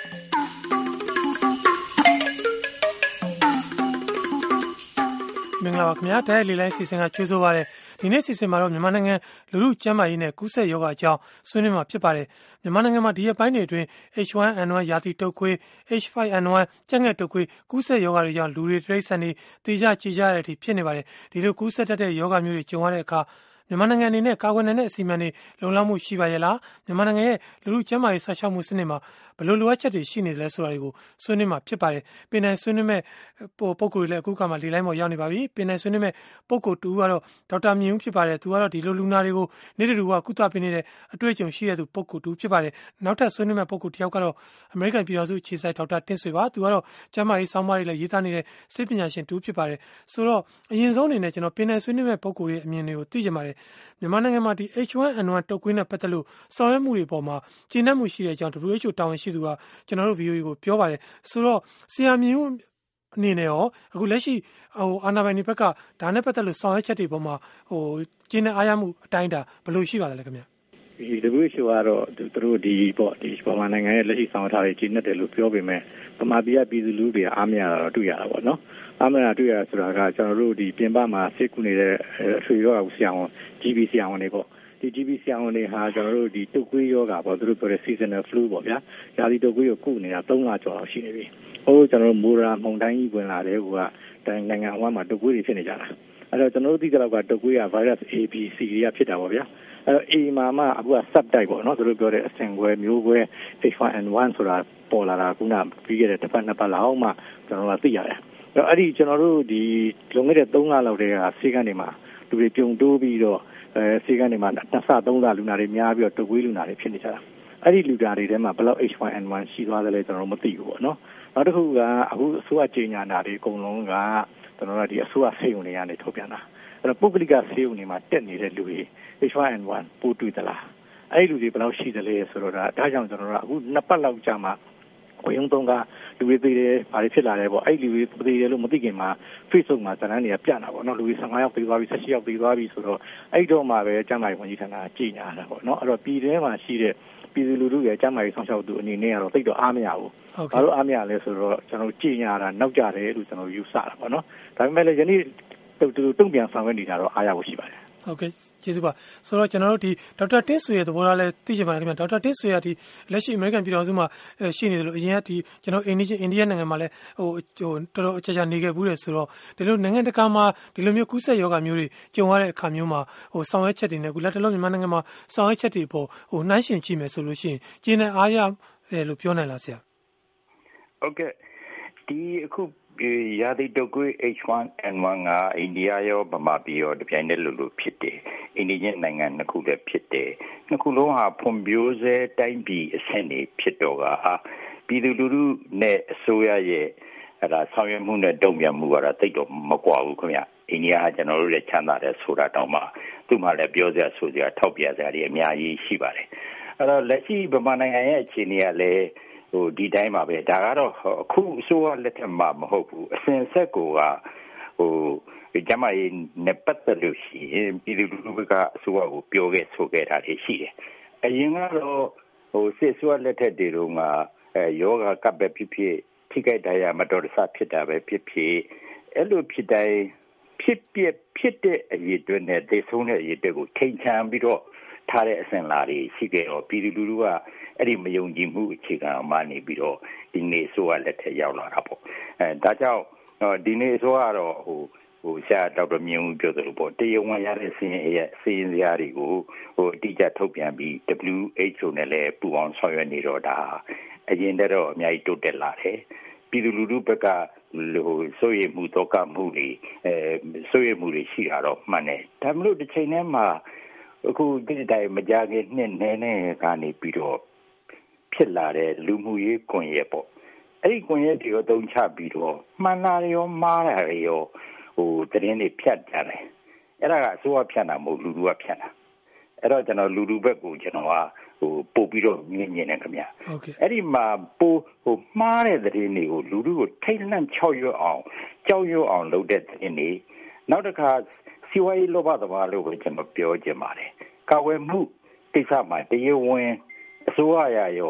မင်္ဂလာပါခင်ဗျာတဲ့လီလိုင်းစီစဉ်ကကြိုးဆိုပါရစေဒီနေ့စီစဉ်မှာတော့မြန်မာနိုင်ငံလူမှုကျန်းမာရေးနဲ့ကူးစက်ရောဂါအကြောင်းဆွေးနွေးမှာဖြစ်ပါတယ်မြန်မာနိုင်ငံမှာဒီရက်ပိုင်းတွေအတွင်း H1N1 ရာသီတုပ်ကွေး H5N1 ကြက်ငှက်တုပ်ကွေးကူးစက်ရောဂါတွေကြောင့်လူတွေတိရစ္ဆာန်တွေတေကြကြေကြရတဲ့အထိဖြစ်နေပါတယ်ဒီလိုကူးစက်တတ်တဲ့ရောဂါမျိုးတွေကြုံရတဲ့အခါမြန်မာနိုင်ငံအနေနဲ့ကာကွယ်နိုင်တဲ့အစီအမံတွေလုံလောက်မှုရှိပါရဲ့လားမြန်မာနိုင်ငံရဲ့လူမှုကျန်းမာရေးစောင့်ရှောက်မှုစနစ်မှာဘယ်လိုလိုအပ်ချက်တွေရှိနေသလဲဆိုတာတွေကိုဆွေးနွေးမှာဖြစ်ပါတယ်ပင်နိုင်ဆွေးနွေးမဲ့ပုံကိုယ်တွေလည်းအခုကမှဒီလိုင်းပေါ်ရောက်နေပါပြီပင်နိုင်ဆွေးနွေးမဲ့ပုံကိုယ်တူကတော့ဒေါက်တာမြင့်ဦးဖြစ်ပါတယ်သူကတော့ဒီလိုလူနာတွေကိုနေ့တူကကုသပေးနေတဲ့အတွေ့အကြုံရှိတဲ့သူပုံကိုယ်တူဖြစ်ပါတယ်နောက်ထပ်ဆွေးနွေးမဲ့ပုံကိုယ်တစ်ယောက်ကတော့အမေရိကန်ပြည်ထောင်စုခြေဆိုင်ဒေါက်တာတင့်ဆွေပါသူကတော့ကျန်းမာရေးစောင့်မတွေလည်းရေးသားနေတဲ့စိတ်ပညာရှင်တူဖြစ်ပါတယ်ဆိုတော့အရင်ဆုံးအနေနဲ့ကျွန်တော်ပင်နိုင်ဆွေးနွေးမဲ့ပုံကိုယ်တွေအမြင်တွေကိုသိကြပါတယ်မြန်မာနိုင်ငံမှာဒီ H1N1 တုပ်ကွေးနဲ့ပတ်သက်လို့ဆောင်ရွက်မှုတွေပေါ်မှာကျေနပ်မှုရှိတဲ့အကြောင်း WHO တာဝန်ရှိသူကကျွန်တော်တို့ VOA ကိုပြောပါတယ်ဆိုတော့ဆရာမြင့်ဦးအနေနဲ့ရောအခုလက်ရှိအာဏာပိုင်တွေဘက်ကဒါနဲ့ပတ်သက်လို့ဆောင်ရွက်ချက်တွေပေါ်မှာကျေနပ်အားရမှုအတိုင်းတာဘယ်လိုရှိပါသလဲခင်ဗျာဒီ WHO ကတော့သူတို့ဒီမြန်မာနိုင်ငံရဲ့လက်ရှိဆောင်ရွက်ထားတဲ့ကျေနပ်တယ်လို့ပြောပေမဲ့ဗမာပြည်ကပြည်သူလူထုတွေအားမရတာတော့တွေ့ရတာပေါ့နော်အားမရတွေ့ရဆိုတာကကျွန်တော်တို့ဒီပြင်ပမှာဆေးကုနေတဲ့အထွေရောဂါဆရာဝန် GB ဆရာဝန်တွေပေါ့ဒီ GB ဆရာဝန်တွေဟာကျွန်တော်တို့ဒီတုပ်ကွေးရောဂါပေါ့သူတို့ပြောတဲ့ seasonal flu ပေါ့ဗျာရာသီတုပ်ကွေးကိုကုနေတာ3လကျော်လောက်ရှိနေပြီကျွန်တော်တို့မိုရာမုန်တိုင်းကြီးဝင်လာတဲ့ဟိုကနိုင်ငံအဝှမ်းမှာတုပ်ကွေးတွေဖြစ်နေကြတာအဲ့တော့ကျွန်တော်တို့သိကြတော့ကတုပ်ကွေးက virus A B C တွေကဖြစ်တာပေါ့ဗျာအဲ့တော့ A မှာမှအခုက subtype ပေါ့နော်သူတို့ပြောတဲ့အဆင့်ခွဲမျိုးခွဲ H1N1 ဆိုတာပေါ်လာတာခုနပြီးခဲ့တဲ့တစ်ပတ်နှစ်ပတ်လောက်မှကျွန်တော်တို့သိရတယ်အဲ့ဒီကျွန်တော်တို့ဒီလွန်ခဲ့တဲ့3လလောက်တည်းကဆေးကန်းတွေမှာလူတွေပြုံတိုးပြီးတော့ဆေးကန်းတွေမှာ2ဆ3လလူနာတွေများပြီးတော့တုပ်ကွေးလူနာတွေဖြစ်နေကြတာအဲ့ဒီလူနာတွေထဲမှာဘယ်လောက် H1N1 ရှိသွားသလဲကျွန်တော်တို့မသိဘူးပေါ့နော်နောက်တစ်ခုကအခုအစိုးရကြေညာတာတွေအကုန်လုံးကကျွန်တော်တို့ဒီအစိုးရဆေးရုံတွေကနေထုတ်ပြန်တာအဲ့တော့ပုဂ္ဂလိကဆေးရုံတွေမှာတက်နေတဲ့လူတွေ H1N1 ပိုးတွေ့သလားအဲ့ဒီလူတွေဘယ်လောက်ရှိသလဲဆိုတော့ဒါကြောင့်ကျွန်တော်တို့အခု2ပတ်လောက်ကြာမှကိုရုံသုံးကလူတွေသေးတယ်ဘာတွေဖြစ်လာတယ်ပေါ့အဲ့လူတွေသေးတယ်လို့မသိခင်မှာ Facebook မှာဇာတ်လမ်းတွေကပြတာပေါ့နော်လူတွေ15ယောက်သေးသွားပြီ16ယောက်သေးသွားပြီဆိုတော့အဲ့တော့မှပဲကျန်းမာရေးဝန်ကြီးဌာနကကြေညာတာပေါ့နော်အဲ့တော့ပြည်ထဲမှာရှိတဲ့ပြည်သူလူထုရဲ့ကျန်းမာရေးဆောင်ရှောက်သူအနေနဲ့ကတော့သိတော့အားမရဘူးဘာလို့အားမရလဲဆိုတော့ကျွန်တော်ကြေညာတာနောက်ကြတယ်လို့ကျွန်တော်ယူဆတာပေါ့နော်ဒါပေမဲ့လည်းယနေ့တုံ့ပြန်ဆောင်ရွက်နေတာတော့အားရဖို့ရှိပါတယ်ဟုတ်ကဲ့ကျေးဇူးပါဆိုတော့ကျွန်တော်တို့ဒီဒေါက်တာတင့်ဆွေရဲ့သဘောထားလဲသိချင်ပါတယ်ခင်ဗျာဒေါက်တာတင့်ဆွေကဒီလက်ရှိအမေရိကန်ပြည်ထောင်စုမှာရှိနေတယ်လို့အရင်ကဒီကျွန်တော်အိန္ဒိယနိုင်ငံမှာလဲတော်တော်အကြာနေခဲ့ဘူးတယ်ဆိုတော့ဒီလိုနိုင်ငံတကာမှာဒီလိုမျိုးကူးစက်ရောဂါမျိုးတွေကြုံရတဲ့အခါမျိုးမှာဆောင်ရွက်ချက်တွေနဲ့အခုလက်တလုံးမြန်မာနိုင်ငံမှာဆောင်ရွက်ချက်တွေပေါ်နှိုင်းယှဉ်ကြည့်မယ်ဆိုလို့ရှိရင်ကျေနပ်အားရလို့ပြောနိုင်လားဆရာဟုတ်ကဲ့ဒီအခုရာသီတုပ်ကွေး H1N1 ကအိန္ဒိယရောဗမာပြည်ရောတပြိုင်တည်းလိုဖြစ်တယ်အိန္ဒိယနိုင်ငံနှစ်ခုလည်းဖြစ်တယ်နှစ်ခုလုံးဟာဖွံ့ဖြိုးဆဲတိုင်းပြည်အဆင့်တွေဖြစ်တော့ကပြည်သူလူထုနဲ့အစိုးရရဲ့အဲ့ဒါဆောင်ရွက်မှုနဲ့တုံ့ပြန်မှုကတော့တိတ်တော့မကွာဘူးခင်ဗျအိန္ဒိယကကျွန်တော်တို့လည်းချမ်းသာတယ်ဆိုတာတောင်မှသူ့မှာလည်းပြောစရာဆိုစရာထောက်ပြစရာတွေအများကြီးရှိပါတယ်အဲ့တော့လက်ရှိဗမာနိုင်ငံရဲ့အခြေအနေကလည်းဒီတိုင်းပါပဲဒါကတော့အခုအစိုးရလက်ထက်မှာမဟုတ်ဘူးအစဉ်ဆက်ကိုကကျမကြီးနဲ့ပတ်သက်လို့ရှိရင်ပြည်သူလူထုကအစိုးရကိုပြောခဲ့ဆိုခဲ့တာတွေရှိတယ်အရင်ကတော့စစ်အစိုးရလက်ထက်တွေတုန်းကယောဂကပ်ပဲဖြစ်ဖြစ်ထိခိုက်ဒဏ်ရာမတော်တဆဖြစ်တာပဲဖြစ်ဖြစ်အဲ့လိုဖြစ်တိုင်းဖြစ်တဲ့အရေးတွေနဲ့သေဆုံးတဲ့အရေးတွေကိုထိန်ချန်ပြီးတော့ထားတဲ့အစဉ်လာတွေရှိခဲ့တော့ပြည်သူလူထုကအဲ့ဒီမယုံကြည်မှုအခြေခံအမှနေပြီးတော့ဒီနေ့အစိုးရလက်ထက်ရောက်လာတာပေါ့ဒါကြောင့်ဒီနေ့အစိုးရကတော့ဆရာဒေါက်တာမြင့်ဦးပြောသလိုပေါ့တရားဝင်ရတဲ့စီးရင်စရာတွေကိုအတိအကျထုတ်ပြန်ပြီး WHO နဲ့လည်းပူးပေါင်းဆောင်ရွက်နေတော့ဒါအရင်တည်းတော့အများကြီးတိုးတက်လာတယ်ပြည်သူလူထုဘက်ကစိုးရိမ်မှုတော့ကမှုတွေစိုးရိမ်မှုတွေရှိတာတော့မှန်တယ်ဒါမှမဟုတ်တစ်ချိန်တည်းမှာအခုဒီတိုင်းမကြခင်နှစ်နည်းနည်းကနေပြီးတော့ဖြစ်လာတဲ့လူမှုရေးကွန်ရက်ပေါ့အဲ့ဒီကွန်ရက်တွေကိုသုံးချပြီးတော့မှန်တာရောမှားတာရောသတင်းတွေဖြတ်ကြတယ်အဲ့ဒါကအစိုးရဖြတ်တာမဟုတ်လူထုကဖြတ်တာအဲ့တော့ကျွန်တော်လူထုဘက်ကိုကျွန်တော်ကပို့ပြီးတော့မြင်နေတယ်ခင်ဗျအဲ့ဒီမှာမှားတဲ့သတင်းတွေကိုလူထုကိုထိတ်လန့်ချောက်ရွံ့အောင်ကြောက်ရွံ့အောင်လုပ်တဲ့သတင်းတွေနောက်တစ်ခါစီဝါရေးလောဘသဘာလို့ကိုကျွန်တော်ပြောချင်ပါတယ်ကာဝယ်မှုကိစ္စမှာတရားဝင်အစိုးရရရော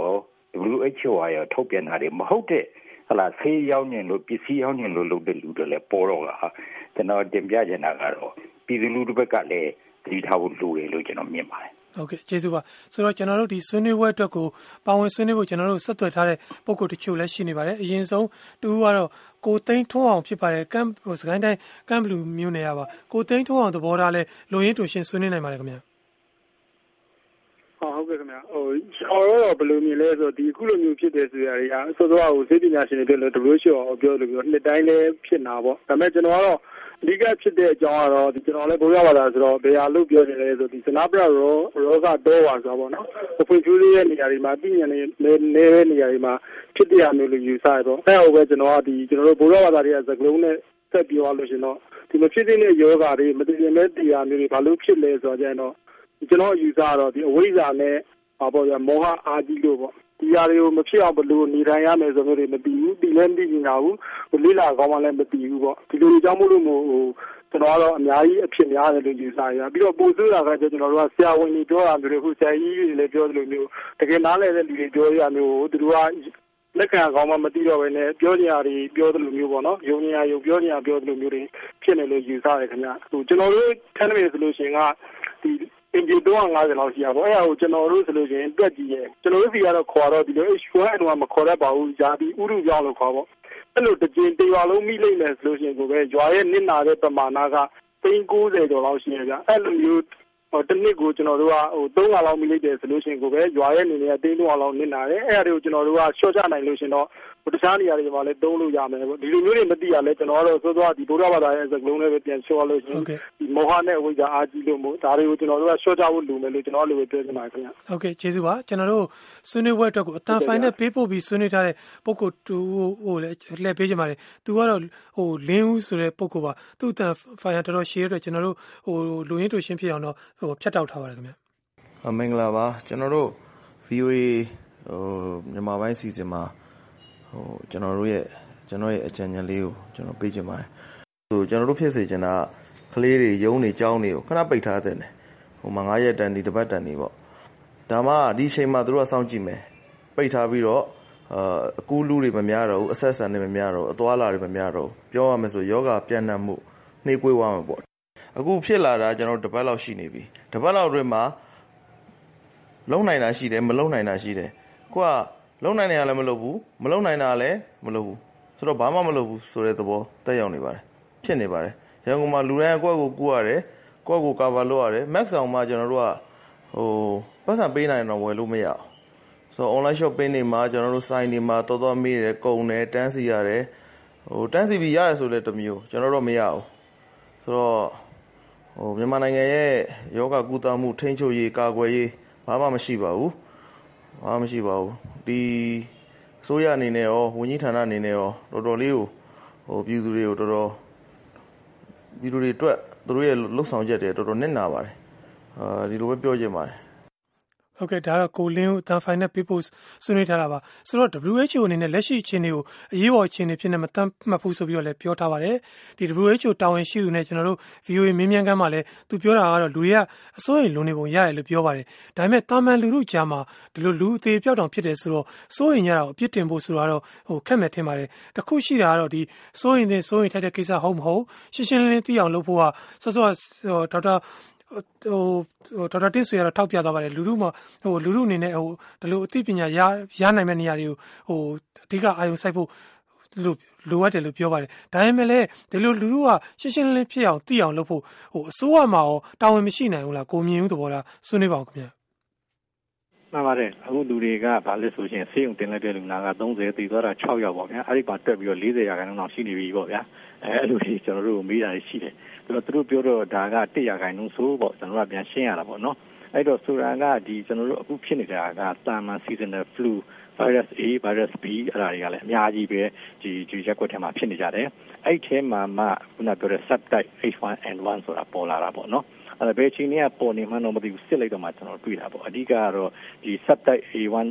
WHO ရောထုတ်ပြန်တာတွေမဟုတ်တဲ့ဟလာဆေးရောက်နေလို့ပစ္စည်းရောက်နေလို့လုပ်တဲ့လူတွေလည်းပေါ်တော့ကကျွန်တော်တင်ပြချင်တာကတော့ပြည်သူလူထုဘက်ကလည်းတတိထားဖို့လိုတယ်လို့ကျွန်တော်မြင်ပါတယ်ဟုတ်ကဲ့ကျေးဇူးပါဆိုတော့ကျွန်တော်တို့ဒီဆွေးနွေးပွဲအတွက်ကိုပါဝင်ဆွေးနွေးဖို့ကျွန်တော်တို့ဆက်သွယ်ထားတဲ့ပုံကိုတချို့လည်းရှိနေပါတယ်အရင်ဆုံးတူကတော့ကိုသိန်းထွန်းအောင်ဖြစ်ပါတယ်ကမ်စကိုင်းတိုင်းကမ်ဘလူးမြို့နယ်ရပါကိုသိန်းထွန်းအောင်သဘောထားလဲလူရင်းတူရှင်ဆွေးနွေးနိုင်ပါတယ်ခင်ဗျာဟုတ်ကဲ့ခင်ဗျာကျွန်တော်တော့ဘယ်လိုမြင်လဲဆိုတော့ဒီအခုလိုမျိုးဖြစ်တယ်ဆိုရတာအစောစောကဆေးပညာရှင်တွေပြောလို့ WHO ပြောလို့ပြောနှစ်တိုင်းလည်းဖြစ်နေတာပေါ့ဒါပေမဲ့ကျွန်တော်ကတော့အဓိကဖြစ်တဲ့အကြောင်းကတော့ကျွန်တော်လည်းဘိုးရပါတာဆိုတော့ဘယ်ဟာလို့ပြောနေလဲဆိုဒီစနာပရရောကတော့ပါဆိုတော့ပေါ့နော်အဖွင့်ဖြူးလေးရဲ့နေရာတွေမှာပြည်ညံနေတဲ့နေရာတွေမှာဖြစ်တဲ့အမျိုးလိုယူဆရတော့အဲ့ဟိုပဲကျွန်တော်ကဒီကျွန်တော်တို့ဘိုးရပါတာတွေကစကလုံးနဲ့ဆက်ပြောလို့ရှင်တော့ဒီမဖြစ်တဲ့ယောဂါတွေမတည်တဲ့တရားမျိုးတွေဘာလို့ဖြစ်လဲဆိုတော့ကျတော့ကျွန်တော်ယူဆတော့ဒီအဝိဇ္ဇာနဲ့ပေါ့ဗျာမောဟအာကြီးလို့ပေါ့ဒီຢာတွေကိုမဖြစ်အောင်ဘလို့နေထိုင်ရမယ်ဆိုမျိုးတွေမသိဘူးဒီလည်းမသိနေတာဘူးလိလာကောင်းမှလည်းမသိဘူးပေါ့ဒီလိုကြောင့်မို့လို့ကျွန်တော်ကတော့အများကြီးအဖြစ်များတယ်လို့ယူဆရပြီးတော့ပို့စိုးတာကကျွန်တော်တို့ကဆရာဝန်တွေပြောတာမျိုးတွေခုဆရာကြီးတွေလည်းပြောသလိုမျိုးတကယ်နားလည်တဲ့လူတွေပြောရမျိုးသူတို့ကလက်ခံကောင်းမှမသိတော့ဘဲနဲ့ပြောကြရာတွေပြောသလိုမျိုးပေါ့နော်ယုံညာယုံပြောကြရာပြောသလိုမျိုးတွေဖြစ်နေလို့ယူဆရတယ်ခင်ဗျကျွန်တော်တို့ထမ်းနေဆိုလို့ရှိရင်ကဒီအင်ဂျီ350လောက်ရှိရပါအဲ့ဒါကိုကျွန်တော်တို့ဆိုလို့ရှိရင်တွက်ကြည့်ရဲကျွန်တော်တို့စီကတော့ခေါ်တော့ဒီလို H1N1 မခေါ်တတ်ပါဘူးဂျာဒီဥရုကြောင့်လို့ခေါ်ပေါ့အဲ့လိုတစ်ကြိမ်တရွာလုံးမိလိုက်မယ်ဆိုလို့ရှိရင်ကိုပဲရွာရဲ့နစ်နာတဲ့ပမာဏက390ကျော်လောက်ရှိရကြအဲ့လိုမျိုးတစ်နှစ်ကိုကျွန်တော်တို့က300လောက်မိလိုက်တယ်ဆိုလို့ရှိရင်ကိုပဲရွာရဲ့နေနေ300လောက်နစ်နာတယ်အဲ့ဒါတွေကိုကျွန်တော်တို့ကရှော့ချနိုင်လို့ရှင်တော့တခြားနေရာတွေမှာလည်းသုံးလို့ရမယ်ပေါ့ဒီလိုမျိုးတွေမသိရလဲကျွန်တော်ကတော့စောဒီဗုဒ္ဓဘာသာရဲ့စကားလုံးလေးပဲပြန်ရှော့လို့ရှင်ဒီမောဟနဲ့ဝိဇ္ဇာအာကြီးလို့မို့ဒါတွေကိုကျွန်တော်တို့ကရှော့ချဖို့လိုမယ်လို့ကျွန်တော်လည်းပြောချင်ပါတယ်ခင်ဗျဟုတ်ကဲ့ကျေးဇူးပါကျွန်တော်တို့ဆွေးနွေးပွဲအတွက်ကိုအတန်ဖိုင်နဲ့ပေးပို့ပြီးဆွေးနွေးထားတဲ့ပုဂ္ဂိုလ်တူဟိုလည်းလှည့်ပေးချင်ပါတယ်သူကတော့လင်းဦးဆိုတဲ့ပုဂ္ဂိုလ်ပါသူ့အတန်ဖိုင်ကတော်တော်ရှည်ရတဲ့ကျွန်တော်တို့လူရင်းတူရှင်းဖြစ်အောင်တော့ဖြတ်တောက်ထားပါတယ်ခင်ဗျမင်္ဂလာပါကျွန်တော်တို့ VOA မြန်မာပိုင်းစီစဉ်မှာကျွန်တော်ရဲ့အကြံဉာဏ်လေးကိုကျွန်တော်ပေးချင်ပါတယ်ကျွန်တော်တို့ဖြစ်စေချင်တာကလေးတွေရုံးနေကြောင်းတွေကိုခဏပိတ်ထားတဲ့တယ်မှာ9ရက်တန်ဒီတစ်ပတ်တန်ဒီပေါ့ဒါမှဒီအချိန်မှာတို့ကစောင့်ကြည့်မယ်ပိတ်ထားပြီးတော့အကူးလူတွေမများတော့ဘူးအဆက်ဆံတွေမများတော့ဘူးအသွားလာတွေမများတော့ဘူးပြောရမယ်ဆိုယောဂပြန့်နှံ့မှုနှေးကွေးသွားမှာပေါ့အခုဖြစ်လာတာကျွန်တော်တစ်ပတ်လောက်ရှိနေပြီတစ်ပတ်လောက်အတွင်းမှာလုံနိုင်တာရှိတယ်မလုံနိုင်တာရှိတယ်ကိုကလုံနိုင်တာလည်းမလုပ်ဘူးမလုံနိုင်တာလည်းမလုပ်ဘူးဆိုတော့ဘာမှမလုပ်ဘူးဆိုတဲ့သဘောတက်ရောက်နေပါတယ်ဖြစ်နေပါတယ်ရန်ကုန်မှာလူတိုင်းကိုယ့်ကိုကူရတယ်ကိုယ့်ကိုကာဗာလုပ်ရတယ် max အောင်မှကျွန်တော်တို့ကပတ်စံပေးနိုင်တော့ဝယ်လို့မရအောင်ဆိုတော့ online shopping တွေမှာကျွန်တော်တို့ sign တွေမှာတော်မေးတယ်ကုန်တယ်တန်းစီရတယ်တန်းစီပြီးရတယ်ဆိုလည်းတစ်မျိုးကျွန်တော်တို့မရဘူးဆိုတော့မြန်မာနိုင်ငံရဲ့ယောဂကုသမှုထိန်းချုပ်ရေးကာကွယ်ရေးဘာမှမရှိပါဘူးဒီဆိုရအနေနဲ့ရောဝန်ကြီးဌာနအနေနဲ့ရောတော်တော်လေးကိုပြည်သူတွေကိုတော်တော်ပြည်သူတွေအတွက်သူတို့ရဲ့လှုပ်ဆောင်ချက်တွေတော်တော်နစ်နာပါတယ်ဒီလိုပဲပြောချင်ပါတယ်ဟုတ်ကဲ့ဒါတော့ကိုလင်းဦးအတန်ဖိုင်နဲ့ပေးပို့ဆွေးနွေးထားတာပါဆိုတော့ WHO အနေနဲ့လက်ရှိအခြေအနေကိုအရေးပေါ်အခြေအနေဖြစ်နေမသတ်မှတ်ဘူးဆိုပြီးတော့လည်းပြောထားပါတယ်ဒီ WHO တာဝန်ရှိသူနဲ့ကျွန်တော်တို့ VOA မင်းမြန်ကမ်းမှာလည်းသူပြောတာကတော့လူတွေကအစိုးရိမ်လွန်နေပုံရတယ်လို့ပြောပါတယ်ဒါပေမဲ့တာမန်လူထုကြားမှာဒီလိုလူအသေးပြောက်တောင်ဖြစ်တယ်ဆိုတော့စိုးရိမ်ကြတာကိုအပြစ်တင်ဖို့ဆိုတော့ခက်မဲ့ထင်ပါတယ်တခုရှိတာကတော့ဒီစိုးရိမ်ထိုက်တဲ့ကိစ္စဟုတ်မဟုတ်ရှင်းရှင်းလင်းလင်းသိအောင်လုပ်ဖို့ကစောစောဒေါက်တာတစ်ဆွေကတော့ထောက်ပြသွားပါတယ်လူထုအနေနဲ့ဒီလိုအသိပညာရနိုင်မယ့်နေရာတွေကိုအဓိကအာရုံစိုက်ဖို့လိုအပ်တယ်လို့ပြောပါတယ်ဒါပေမဲ့လည်းဒီလိုလူထုကရှင်းရှင်းလင်းလင်းဖြစ်အောင်သိအောင်လုပ်ဖို့အစိုးရမှာရောတာဝန်မရှိနိုင်ဘူးလားကိုမြင်ဦးသဘောလားဆွေးနွေးပါဦးခင်ဗျမှန်ပါတယ်အခုလူတွေကဘာလဲဆိုရင်ဆေးရုံတင်လိုက်တဲ့လူနာက30တည်သွားတာ6ယောက်ပေါ့ဗျာအဲ့ဒီမှာတက်ပြီးတော့40ရာခိုင်နှုန်းလောက်ရှိနေပြီပေါ့ဗျာအဲ့လိုကြီးကျွန်တော်တို့မေးတာရှိတယ်သူတို့ပြောတော့ဒါက100ရာခိုင်နှုန်းဆိုပေါ့ကျွန်တော်တို့ကပြန်ရှင်းရတာပေါ့နော်အဲ့တော့ဆိုတာကဒီကျွန်တော်တို့အခုဖြစ်နေတာကတာမန် seasonal flu virus A virus B အဲ့ဒါတွေကလည်းအများကြီးပဲဒီရက်ွက်ထဲမှာဖြစ်နေကြတယ်အဲ့ထဲမှာမှခုနပြောတဲ့ subtype H1N1 ဆိုတာပေါ်လာတာပေါ့နော်အဲ့ဘယ်ချိန်ကပေါ်နေမှတော့မသိဘူးစစ်လိုက်တော့မှကျွန်တော်တွေ့တာပေါ့အဓိကကတော့ဒီ subtype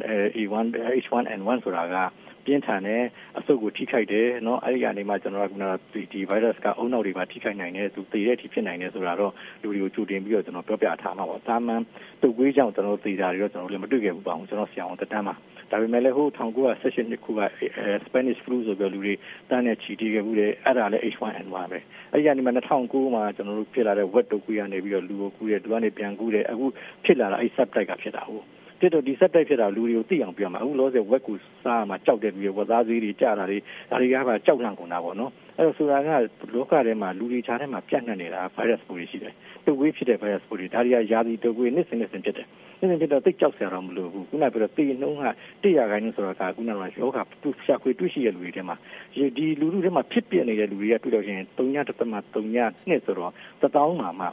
H1N1 ဆိုတာကပြင်းထန်တဲ့အဆုတ်ကိုထိခိုက်တယ်เนาะအဲ့ဒီကနေမှကျွန်တော်ကဒီ virus ကအုံနောက်တွေမှာထိခိုက်နိုင်တယ်သူသေတဲ့အထိဖြစ်နိုင်တယ်ဆိုတာတော့လူတွေကိုကြိုတင်ပြီးတော့ကျွန်တော်ပြောပြထားမှာပေါ့တာမန်တုပ်ကွေးကြောင့်ကျွန်တော်သေတာတွေတော့ကျွန်တော်လည်းမတွေ့ခဲ့ဘူးပါဘူးကျွန်တော်ဆရာဝန်တက်တန်းမှာဒါပေမဲ့လည်းဟို1916ခုက Spanish flu ဆိုပြီးလူတွေတန်းနဲ့ချီတီးခဲ့ဘူးတယ်အဲ့ဒါလည်း H1N1 ပဲအဲ့ဒီကနေမှ2009မှာကျွန်တော်တို့ဖြစ်လာတဲ့ wet တုပ်ကွေးကနေပြီးတော့လူကိုကူးတယ်သူကနေပြန်ကူးတယ်အခုဖြစ်လာတာအဲ့ subtype ကဖြစ်တာဟုတ်ဖြစ်တော့ဒီ subtype ဖြစ်တာလူတွေကိုသိအောင်ပြောမှာအခုလောဆယ် wet ကိုစားမှာကြောက်တဲ့လူတွေဝက်သားသေးတွေကြာတာတွေဒါတွေကပါကြောက်လန့်ကုန်တာပေါ့နော်အဲ့တော့ဆိုတာကလောကထဲမှာလူတွေခြားထဲမှာပြန့်နှံ့နေတာ virus ပိုးတွေရှိတယ်တုပ်ကွေးဖြစ်တဲ့ virus ပိုးတွေဒါတွေကယာစီတုပ်ကွေးနှစ်စဉ်ဖြစ်တယ်နေ့စဉ်ဖြစ်တော့သိကြောက်စရာတော့မလိုဘူးခုနကပြောတော့တေနှုံးက100%ဆိုတာကခုနကယောဂရှာဖွေတွေ့ရှိရလူတွေထဲမှာဒီလူတွေထဲမှာဖြစ်ပြနေတဲ့လူတွေကတွေ့တော့ရင်3.3.2ဆိုတော့1000မှာ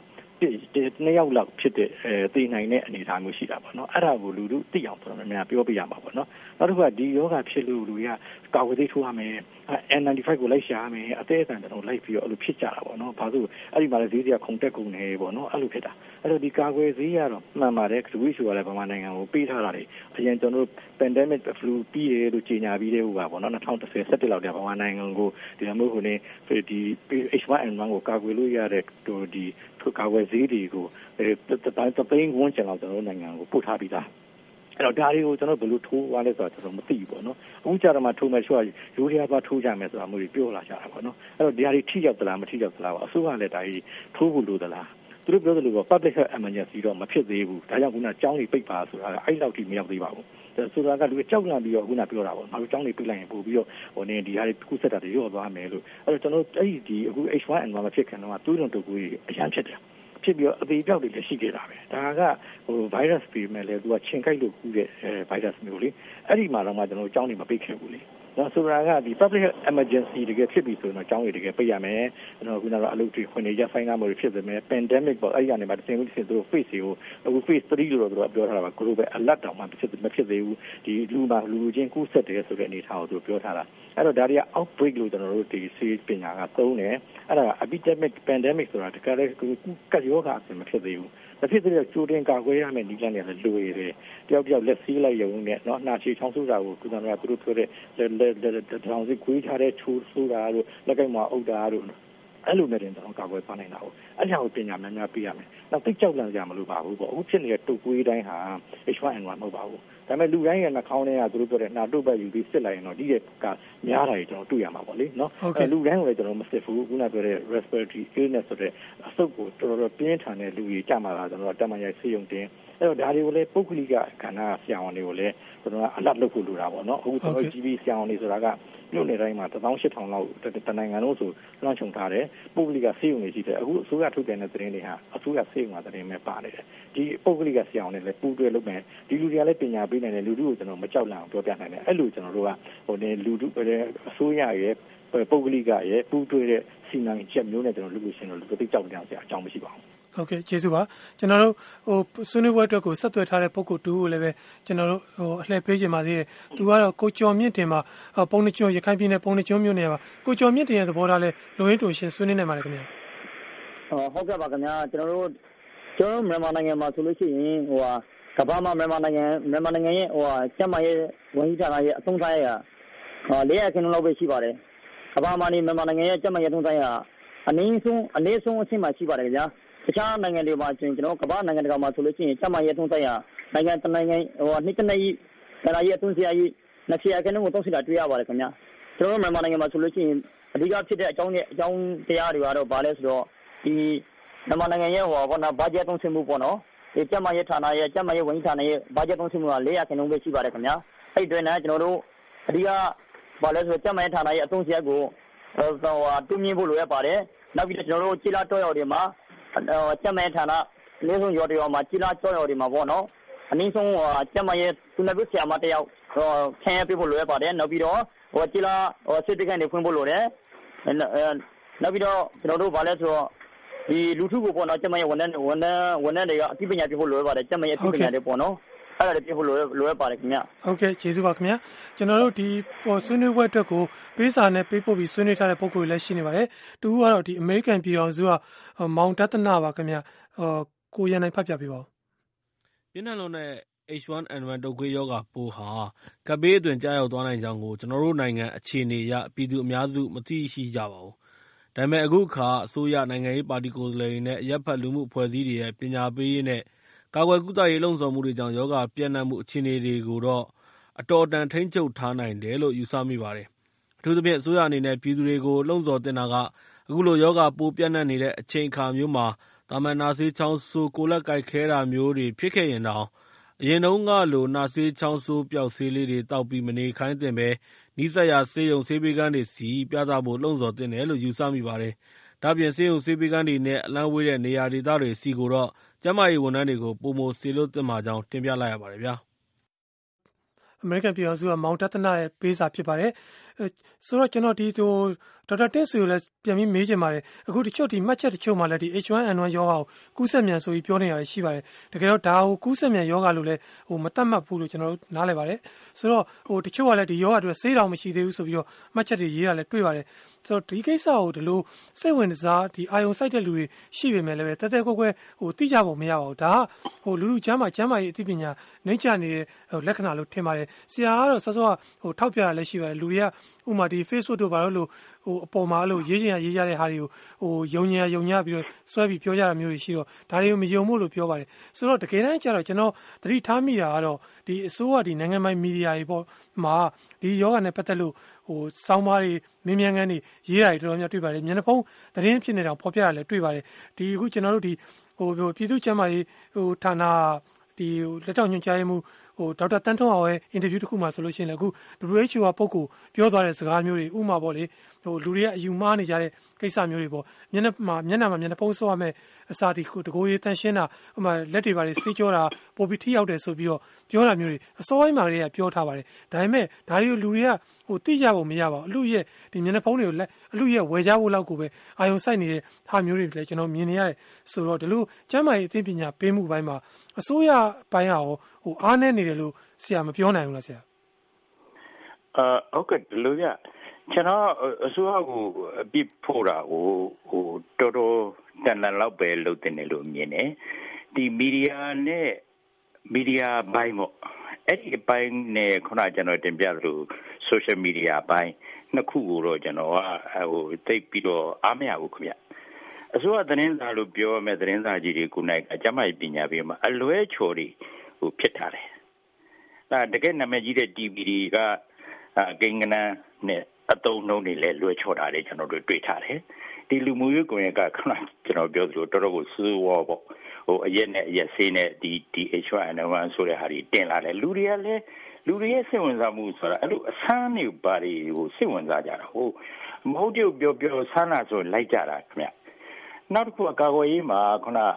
2ယောက်လောက်ဖြစ်တဲ့သိနိုင်တဲ့အနေအထားမျိုးရှိတာပေါ့နော်အဲ့ဒါကိုလူတို့သိအောင်တော်တော်များပြောပြရမှာပေါ့နော်နောက်တစ်ခုကဒီယောဂဖြစ်လို့လူတွေကကာဝေးသိထိုးရမယ် N95 ကိုလိုက်ရှာရမယ်အသေးအတန်တော့လိုက်ပြီးတော့အဲ့လိုဖြစ်ကြတာပေါ့နော်ဘာလို့အဲ့ဒီမှာလည်းဈေးတွေကခုန်တက်ကုန်နေပေါ့နော်အဲ့လိုဖြစ်တာအဲ့တော့ဒီကာကွယ်ဈေးကတော့မှန်ပါတယ်WHOကလည်းဗမာနိုင်ငံကိုပေးထားတာလေအရင်ကျွန်တော်တို့ pandemic flu ပြီးတယ်လို့ကြေညာပြီးတဲ့ဟိုပါပေါ့နော်2010 17လောက်တည်းဗမာနိုင်ငံကိုဒီလိုမျိုးဟိုနေဒီ H1N1 ကိုကာကွယ်လို့ရတဲ့ဒီကာကွယ်ဈေးတွေကိုတသိန်းဝန်းကျင်လောက်ကျွန်တော်တို့နိုင်ငံကိုပို့ထားပြီးသားအဲ့တော့ဒါတွေကိုကျွန်တော်ဘယ်လိုထိုးသွားလဲဆိုတော့ကျွန်တော်မသိဘူးပေါ့နော်အခုကြတော့မှထိုးမယ်ဆိုတော့ရိုးရာပါထိုးကြမယ်ဆိုတာမျိုးပြောလာကြတာပေါ့နော်အဲ့တော့ဒီဟာတွေထိရောက်သလားမထိရောက်သလားပေါ့အစိုးရလည်းဒါကြီးထိုးဖို့လိုသလားသူတို့ပြောသလိုပေါ့ public health emergency တော့မဖြစ်သေးဘူးဒါကြောင့်ခုနကျောင်းတွေပိတ်ပါဆိုတာအဲ့လောက်ထိမရောက်သေးပါဘူးဆိုတာကလူကြောက်လန့်ပြီးတော့ခုနပြောတာပေါ့ငါတို့ကျောင်းတွေပိတ်လိုက်ရင်ပို့ပြီးတော့ဟိုနေဒီဟာတွေကုသတာတွေရော့သွားမယ်လို့အဲ့တော့ကျွန်တော်အဲ့ဒီအခု H1N1 မဖြစ်ခင်တော့သွေးလွန်တုပ်ကွေးအရန်ဖြစ်တယ်ဖြစ်ပြီးတော့အသေးပြောက်တွေလည်းရှိခဲ့တာပဲဒါကဟို virus ပြီးမဲ့လေသူကချင်းကိုက်လို့ကူးတဲ့virus မျိုးလေအဲ့ဒီမှာတော့မှကျွန်တော်ကျောင်းတွေမပိတ်ခဲ့ဘူးလေနော်ဆိုတာကဒီ public emergency တကယ်ဖြစ်ပြီဆိုတော့ကျောင်းတွေတကယ်ပိတ်ရမယ်ကျွန်တော်ခုနကအလုပ်တွေခွင့်နေရဆိုင်ကားမျိုးတွေဖြစ်ပေမဲ့ pandemic ပေါ့အဲ့ဒီကနေမှတစ်ဆင့်ပြီးတစ်ဆင့်သူတို့ phase ကိုအခု phase 3လို့တော့သူတို့ပြောထားတာပါ global alert တောင်မှမဖြစ်သေးဘူးဒီလူချင်းကူးဆက်တယ်ဆိုတဲ့အနေအထားကိုသူပြောထားတာအဲ့တော့ဒါတွေက outbreak လို့ကျွန်တော်တို့ဒီဆေးပညာကသုံးတယ်အဲ့ဒါ epidemic pandemic ဆိုတာတကယ်လည်းကပ်ရောဂါအဖြစ်မဖြစ်သေးဘူးမဖြစ်သေးတဲ့ကြိုတင်ကာကွယ်ရမယ့်နည်းလမ်းတွေလည်းလိုရတယ်တယောက်လက်ဆေးလိုက်ရုံနဲ့เนาะနှာချေချောင်းဆိုးတာကိုကုသနာသူတို့ပြောတဲ့ထောင်စီခွေးထားတဲ့ချိုးဆိုတာတို့လက်ကင်မှာအုပ်တာတို့အဲ့လိုနဲ့တင်တော့ကာကွယ်သွားနိုင်တာပေါ့အဲ့ဒါကိုပညာများပေးရမယ်နောက်သိကြောက်လန့်ကြမလို့ပါဘူးပေါ့အခုဖြစ်နေတဲ့တုပ်ကွေးတိုင်းဟာ H1N1 မဟုတ်ပါဘူးဒါပေမဲ့လူတိုင်းရဲ့နှာခေါင်းထဲကသူတို့ပြောတဲ့နှာတုပ်ပတ်ယူပြီးစစ်လိုက်ရင်တော့ဒီရဲ့ကများတာကြီးကျွန်တော်တွေ့ရမှာပေါ့လေနော်လူတိုင်းကိုလည်းကျွန်တော်မစစ်ဘူးခုနပြောတဲ့ respiratory illness ဆိုတဲ့အဆုတ်ကိုတော်တော်ပြင်းထန်တဲ့လူကြီးကြမှာလားကျွန်တော်တက်မှန်ရိုက်ဆေးရုံတင်အဲ့တော့ဒါတွေကိုလည်းပုဂ္ဂလိကကဏ္ဍဆရာဝန်တွေကိုလည်းကျွန်တော်ကအလတ်လုပ်ဖို့လိုတာပေါ့နော်အခုကျွန်တော် GB ဆရာဝန်တွေဆိုတာကမြို့နယ်တိုင်းမှာ 18000 လောက်တနိုင်ငံလုံးဆိုလွှမ်းခြုံထားတယ်ပုဂ္ဂလိကဆေးရုံတွေရှိတယ်အခုအစိုးရထုတ်ပြန်တဲ့သတင်းတွေဟာအစိုးရဆေးရုံကသတင်းပဲပါနေတယ်ဒီပုဂ္ဂလိကဆရာဝန်တွေလည်းပူးတွဲလုပ်မယ်ဒီလူတွေကလည်းပညာပေးနိုင်တယ်လူတို့ကိုကျွန်တော်မကြောက်လန့်အောင်ပြောပြနိုင်တယ်အဲ့လိုကျွန်တော်တို့ကဟိုနေလူတို့အစိုးရရဲ့ပုဂ္ဂလိကရဲ့ပူးတွဲတဲ့စီမံချက်မျိုးနဲ့ကျွန်တော်လုပ်လို့ရှိရင်တော့လူတို့သိကြောက်ကြအောင်အကြောင်းမရှိပါဘူးဟုတ်ကဲ့ကျေးဇူးပါကျွန်တော်တို့ဟိုဆွေးနွေးပွဲအတွက်ကိုဆက်သွယ်ထားတဲ့ပုဂ္ဂိုလ်တူကိုလည်းပဲကျွန်တော်တို့ဟိုအလှည့်ပေးခြင်းပါသေးတယ်သူကတော့ကိုကျော်မြင့်တင်မှာပုံနှကျွန်းရခိုင်ပြည်နယ်ပုံနှကျွန်းမြို့နယ်မှာကိုကျော်မြင့်တင်ရဲ့သဘောထားလဲလိုရင်းတူရှင်ဆွေးနွေးနိုင်ပါတယ်ခင်ဗျာဟုတ်ကဲ့ပါခင်ဗျာကျွန်တော်မြန်မာနိုင်ငံမှာဆိုလို့ရှိရင်ဟိုဟာကမ္ဘာမှာမြန်မာနိုင်ငံရဲ့ဟိုဟာကျန်းမာရေးဝန်ကြီးဌာနရဲ့အသုံးဆိုင်ရာ400ခန်းလောက်ပဲရှိပါတယ်ကမ္ဘာမှာမြန်မာနိုင်ငံရဲ့ကျန်းမာရေးအသုံးဆိုင်ရာအနည်းဆုံးအဆင့်မှာရှိပါတယ်ခင်ဗျာတခြားနိုင်ငံတွေမှာကျွန်တော်ကမ္ဘာနိုင်ငံတကာမှာဆိုလို့ရှိရင်ကျန်းမာရေးအသုံးဆိုင်ရာနိုင်ငံတနိုင်ငံဟိုနှစ်တနည်းရေးအသုံးစရာကြီး20ခန်းကိုသုံးစရာတွေ့ရပါတယ်ခင်ဗျာကျွန်တော်မြန်မာနိုင်ငံမှာဆိုလို့ရှိရင်အဓိကဖြစ်တဲ့အကြောင်းတရားတွေကတော့ဘာလဲဆိုတော့ဒီမြန်မာနိုင်ငံရဲ့ဟိုဘောနော်ဘာဂျက်သုံးစွဲမှုပေါ့နော်ဒီကျန်းမာရေးဌာနရဲ့ကျန်းမာရေးဝန်ကြီးဌာနရဲ့ဘာဂျက်သုံးစွဲမှုက400ခန်းလုံးပဲရှိပါတယ်ခင်ဗျာအဲ့ဒီတွင်လည်းကျွန်တော်တို့အဓိကဘာလဲဆိုတော့ကျန်းမာရေးဌာနရဲ့အသုံးစရိတ်ကိုတူးမြင့်ဖို့လိုရပါတယ်နောက်ပြီးတော့ကျွန်တော်တို့ကြီးလားတောရောက်တွေမှာကျန်းမာရေးဌာနအနည်းဆုံးရော်တွေမှာကြီးလားတောရောက်တွေမှာပေါ့နော်အနည်းဆုံးကျန်းမာရေးသူနာပြုဆရာမတယောက်ခံရပေးဖို့လိုရပါတယ်နောက်ပြီးတော့ကြီးလားစစ်တပ်ကနေဖွင့်ဖို့လိုတယ်နောက်ပြီးတော့ကျွန်တော်တို့ဘာလဲဆိုတော့ဒီလူထုကိုပေါ့နော်ကျမရဲ့ဝန်ထမ်းတွေကအသိပညာပြဖို့လိုရပါတယ်ကျမရဲ့အသိပညာတွေပေါ့နော်အဲ့ဒါတွေပြဖို့လိုရပါတယ်ခင်ဗျဟုတ်ကဲ့ကျေးဇူးပါခင်ဗျာကျွန်တော်တို့ဒီဆွေးနွေးပွဲအတွက်ကိုပေးစာနဲ့ပေးပို့ပြီးဆွေးနွေးထားတဲ့ပုံကိုလည်းရှိနေပါတယ်တူကတော့ဒီအမေရိကန်ပြည်တော်စုကမောင်တသနာပါခင်ဗျာကိုရန်နိုင်ဖတ်ပြပေးပါဦးပြင်းထန်လုံးနဲ့ H1N1 တုပ်ကွေးရောဂါပိုးဟာကပ်ဘေးအတွင်းကြားရောက်သွားနိုင်ကြောင်းကိုကျွန်တော်တို့နိုင်ငံအခြေအနေအရပြည်သူအများစုမသိရှိကြပါဘူးဒါပေမဲ့အခုအခါအစိုးရနိုင်ငံရေးပါတီကိုယ်စားလှယ်တွေနဲ့အရက်ဖက်လူမှုအဖွဲ့အစည်းတွေရဲ့ပညာပေးရေးနဲ့ကာကွယ်ကုသရေးလှုံ့ဆော်မှုတွေကြောင့်ရောဂါပြန့်နှံ့မှုအခြေအနေတွေကိုတော့အတော်အတန်ထိန်းချုပ်ထားနိုင်တယ်လို့ ယူဆမိပါတယ်။အထူးသဖြင့် အစိုးရအနေနဲ့ ပြည်သူတွေကိုလှုံ့ဆော်သင့်တာက အခုလိုရောဂါပိုးပျံ့နှံ့နေတဲ့အချိန်အခါမျိုးမှာ သာမန်နှာစေးချောင်းဆိုး ကိုယ်လက်ကိုက်ခဲတာမျိုးတွေဖြစ်ခဲ့ရင်တောင် အရင်တုန်းကလိုနှာစေးချောင်းဆိုးပျောက်ဆေးလေးတွေသောက်ပြီးမနေခိုင်းသင့်ဘဲ နီးစပ်ရာဆေးရုံဆေးပေးခန်းတွေဆီပြသဖို့လှုံ့ဆော်သင့်တယ်လို့ ယူဆမိပါတယ်။ဒါ့အပြင်ဆေးရုံဆေးပေးခန်းတွေနဲ့အလှမ်းဝေးတဲ့နေရာဒေသတွေဆီကိုတော့ ကျန်းမာရေးဝန်ထမ်းတွေကိုပိုမိုစေလွှတ်သင့်ပါကြောင်း တင်ပြလိုက်ရပါတယ်ဗျာ။အမေရိကန်ပြည်ထောင်စုကမောင်တသနာရဲ့ပေးစာဖြစ်ပါတယ်။ဆိုတော့ကျွန်တော်ဒေါက်တာတင့်ဆွေကိုလည်းပြန်ပြီးမေးချင်ပါတယ်။အခုတချို့မှတ်ချက်တချို့မှလည်းH1N1 ရောဂါကိုကူးစက်မြန်ဆိုပြီးပြောနေတာရှိပါတယ်။တကယ်တော့ဒါကိုကူးစက်မြန်ရောဂါလို့လည်းမသတ်မှတ်ဘူးလို့ကျွန်တော်တို့နားလည်ပါတယ်။ဆိုတော့တချို့ကလည်းဒီရောဂါတွေဆေးတောင်မရှိသေးဘူးဆိုပြီးတော့မှတ်ချက်တွေရေးတာလည်းတွေ့ပါတယ်။ဆိုတော့ဒီကိစ္စကိုဒီလိုစိတ်ဝင်စားအာယုံစိုက်တဲ့လူတွေရှိပေမဲ့လည်းတဲတဲကွက်ကွက်သိကြပုံမရပါဘူး။ဒါကလူလူချမ်းမှာရေးအသိပညာနှိမ့်ချနေတဲ့လက္ခဏာလို့ထင်ပါတယ်။ဆရာကတော့စောစောကထောက်ပြတာလည်းရှိပါတယ်။လူတွေကဥမာဒီ Facebook တို့ဘာလို့အပေါ်မှာရေးချင်ရေးကြတဲ့ဟာတွေကိုယုံညံ့ပြီးတော့ဆွဲပြီးပြောကြတာမျိုးတွေရှိတော့ဒါတွေကိုမယုံမို့လို့ပြောပါတယ်ဆိုတော့တကယ်တမ်းကျတော့ကျွန်တော်သတိထားမိတာကတော့ဒီအစိုးရနိုင်ငံပိုင်မီဒီယာတွေပေါ့မှာဒီယောဂနဲ့ပတ်သက်လို့စောင်းပါးတွေမင်းမြန်ခန်းတွေရေးတာတွေတော်တော်များတွေ့ပါတယ်မျက်နှာဖုံးသတင်းဖြစ်နေတာဖော်ပြတာလည်းတွေ့ပါတယ်ဒီအခုကျွန်တော်တို့ဒီပြည်သူ့ကျန်းမာရေးဌာနဒီလက်ထောက်ညွှန်ကြားရေးမှူးဒေါက်တာတန်းထွန်းအောင်ရဲ့အင်တာဗျူးတစ်ခုမှာဆိုလို့ရှိရင်လည်းအခု WHO ကပုဂ္ဂိုလ်ပြောသွားတဲ့စကားမျိုးတွေဥမာပေါ့လေလူတွေကအယူမှားနေကြတဲ့ကိစ္စမျိုးတွေပေါ့မျက်နှာမှာမျက်နှာဖုံးဆောရမယ်အစာဒီတကိုယ်ရေးတန်ရှင်းတာဥမာလက်တွေပါတွေဆေးကြောတာပိုပြီးထိရောက်တယ်ဆိုပြီးတော့ပြောတာမျိုးတွေအစောပိုင်းမှာတည်းကပြောထားပါတယ်ဒါပေမဲ့ဒါတွေကိုလူတွေကသိကြဖို့မရပါဘူးအလူရဲ့ဒီမျက်နှာဖုံးတွေကိုအလူရဲ့ဝယ်ကြဖို့လောက်ကိုပဲအာယုံစိုက်နေတဲ့ဟာမျိုးတွေလည်းကျွန်တော်မြင်နေရတယ်ဆိုတော့ဒီလိုကျန်းမာရေးအသိပညာပေးမှုပိုင်းမှာအစိုးရပိုင်းဟာအားနည်းနေတယ်လို့ဆရာမပြောနိုင်ဘူးလားဆရာဟုတ်ကဲ့လို့ရကျွန်တော်အစိုးရကိုအပြစ်ဖို့တာကိုတော်တော်တန်တန်လောက်ပဲလုပ်တင်တယ်လို့မြင်တယ်ဒီမီဒီယာပိုင်းပေါ့အဲ့ဒီအပိုင်းနဲ့ခုနကျွန်တော်တင်ပြသလို social media ပိုင်းနှစ်ခုကိုတော့ကျွန်တော်ကသိပြီးတော့အားမရဘူးခင်ဗျအစိုးရသတင်းစာလို့ပြောမဲ့သတင်းစာကြီးတွေကိုနိုင်အကျမ်းမာရေးပညာပေးမှာအလွဲချော်တွေဖြစ်ထားတယ်ဒါတကယ်နာမည်ကြီးတဲ့ TV တွေကကိန်းဂဏန်းနဲ့အတုံးနှုံးတွေလည်းလွှဲချော်တာတွေကျွန်တော်တို့တွေ့ထားတယ်ဒီလူမှုရေးကွန်ရက်ကခဏကျွန်တော်ပြောသလိုတော်တော်ကိုစိုးဝါပေါ့အရက်နဲ့အရက်ဆေးနဲ့ဒီ H1N1 ဆိုတဲ့ဟာတွေတင်လာတယ်လူတွေရဲ့စိတ်ဝင်စားမှုဆိုတာအဲ့လိုအဆန်းတွေဘာတွေကိုစိတ်ဝင်စားကြတာမဟုတ်ကြပြောဆန်းလာဆိုလိုက်ကြတာခင်ဗျနောက်တစ်ခုအကာအကွယ်ရေးမှာခုန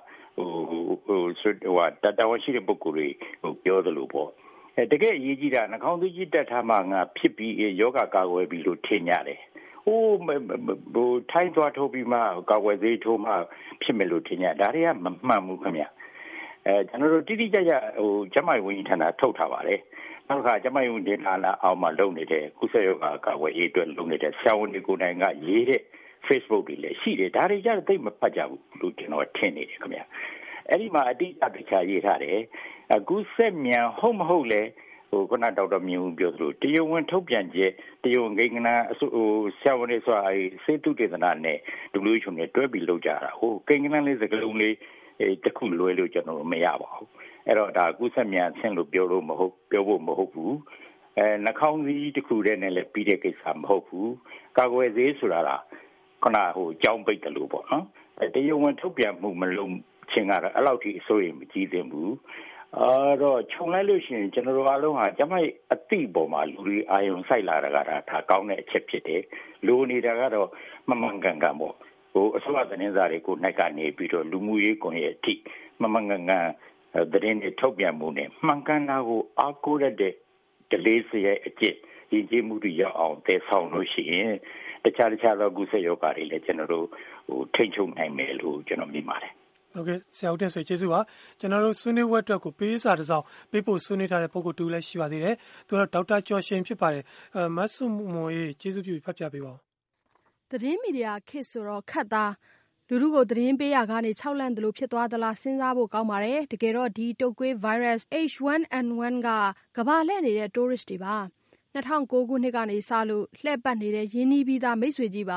တဝန်ရှိတဲ့ပုဂ္ဂိုလ်တွေပြောသလိုပေါ့တကယ်အရေးကြီးတာနှာခေါင်းသွေးကြီးတက်ထားမှငါဖြစ်ပြီးယောဂကာကွယ်ပြီးလို့ထင်ကြတယ်ထိုင်းသွားထိုးပြီးမှကာကွယ်ဆေးထိုးမှဖြစ်မယ်လို့ထင်ကြဒါတွေကမမှန်ဘူးခင်ဗျကျွန်တော်တို့တိတိကျကျကျန်းမာရေးဝန်ကြီးဌာနထုတ်ထားပါတယ်နောက်တစ်ခါကျန်းမာရေးဝန်ကြီးဌာနအောက်မှာလုပ်နေတဲ့ကုသရေးကာကွယ်ရေးအတွက်လုပ်နေတဲ့ဆရာဝန်တွေကိုယ်တိုင်ကရေးတဲ့ Facebook တွေလည်းရှိတယ်ဒါတွေကြတော့သိမဖတ်ကြဘူးလို့ကျွန်တော်ထင်နေတယ်ခင်ဗျအဲ့ဒီမှာအတိအကျရေးထားတယ်အခုဆက်မြန်ဟုတ်မဟုတ်လဲခုနဒေါက်တာမြင့်ဦးပြောသလိုတရားဝင်ထုတ်ပြန်ချက်တရားဝင်ကိန်းဂဏန်းဆရာဝန်တွေဆိုတာစေတုတေသနာနဲ့ WHO နဲ့တွဲပြီးလုပ်ကြတာကိန်းဂဏန်းလေးစကလုံးလေးတစ်ခုလွဲလို့ကျွန်တော်မရပါဘူးအဲ့တော့ဒါကုသမြန်ဆင်းလို့ပြောဖို့မဟုတ်ဘူးနှာခေါင်းစည်းတစ်ခုတည်းနဲ့လည်းပြီးတဲ့ကိစ္စမဟုတ်ဘူးကာကွယ်ဆေးဆိုတာကခုနကြောင်းပိတ်တယ်လို့ပေါ့နော်တရားဝင်ထုတ်ပြန်မှုမလုပ်ချင်းကတော့အဲ့လောက်ထိအစိုးရမကြီးသင့်ဘူးတော့ခြုံလိုက်လို့ရှိရင်ကျွန်တော်တို့အားလုံးဟာကျမရဲ့အသိပေါ်မှာလူတွေအာယုံစိုက်လာတာကဒါကောင်းတဲ့အချက်ဖြစ်တယ်လိုနေတာကတော့မမှန်ကန်ကန်ပေါ့အစိုးရသတင်းစာတွေကိုနိုင်ကနေပြီးတော့လူမှုရေးကွန်ရက်အထိမမှန်ကန်ကန်သတင်းတွေထုတ်ပြန်မှုနဲ့မှန်ကန်တာကိုအားကိုးရတဲ့ဒလေးစရဲ့အကျင့်ရည်ကြည်မှုတွေရအောင်တည်ဆောင်လို့ရှိရင်တခြားသောကုသယောဂါတွေလည်းကျွန်တော်တို့ထိန်းချုပ်နိုင်မယ်လို့ကျွန်တော်မြင်ပါတယ်ဟုတ်ကဲ့ဆရာဦးတင်ဆွေကျေးဇူးပါကျွန်တော်တို့ဆွေးနွေးပွဲအတွက်ကိုပေးစာတစ်စောင်ပေးဖို့ဆွေးနွေးထားတဲ့ပုဂ္ဂိုလ်တူလည်းရှိပါသေးတယ်သူကတော့ဒေါက်တာကျော်ရှင်ဖြစ်ပါတယ်မဆုမွန်ရေးကျေးဇူးပြုဖတ်ပြပေးပါဦးသတင်းမီဒီယာခေတ်ဆိုတော့ခတ်သားလူထုကိုသတင်းပေးရကနေ6လန့်တယ်လို့ဖြစ်သွားသလားစဉ်းစားဖို့ကောင်းပါတယ်တကယ်တော့ဒီတုပ်ကွေး virus H1N1 ကကမ္ဘာလှည့်နေတဲ့ tourist တွေပါ2009ခုနှစ်ကနေစလို့လှည့်ပတ်နေတဲ့ရင်းနှီးပြီးသားမိတ်ဆွေကြီးပါ